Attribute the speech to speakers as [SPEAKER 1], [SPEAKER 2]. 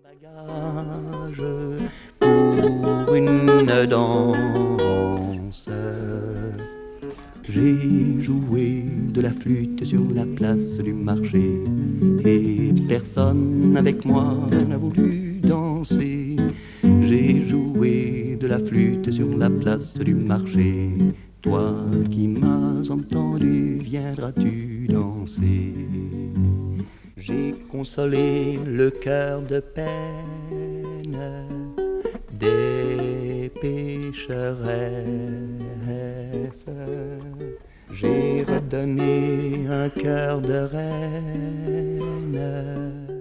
[SPEAKER 1] Bagage pour une danse. J'ai joué de la flûte sur la place du marché et personne avec moi n'a voulu danser. J'ai joué de la flûte sur la place du marché. Toi qui m'as entendu, viendras-tu danser? J'ai consolé le cœur de peine des pécheresses. J'ai redonné un cœur de reine